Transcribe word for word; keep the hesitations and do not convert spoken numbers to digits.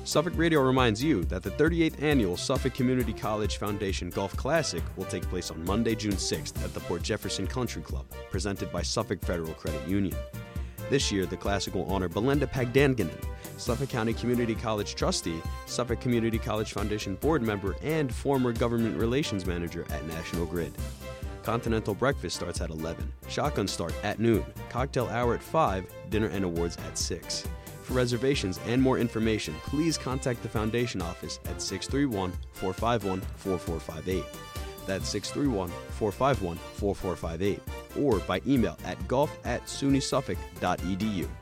Suffolk Radio reminds you that the thirty-eighth Annual Suffolk Community College Foundation Golf Classic will take place on Monday, June sixth at the Port Jefferson Country Club, presented by Suffolk Federal Credit Union. This year, the Classic will honor Belinda Pagdanganan, Suffolk County Community College trustee, Suffolk Community College Foundation board member, and former government relations manager at National Grid. Continental breakfast starts at eleven, shotgun start at noon, cocktail hour at five, dinner and awards at six. For reservations and more information, please contact the Foundation office at six three one, four five one, four four five eight. That's six three one, four five one, four four five eight. Or by email at golf at suny suffolk dot e d u.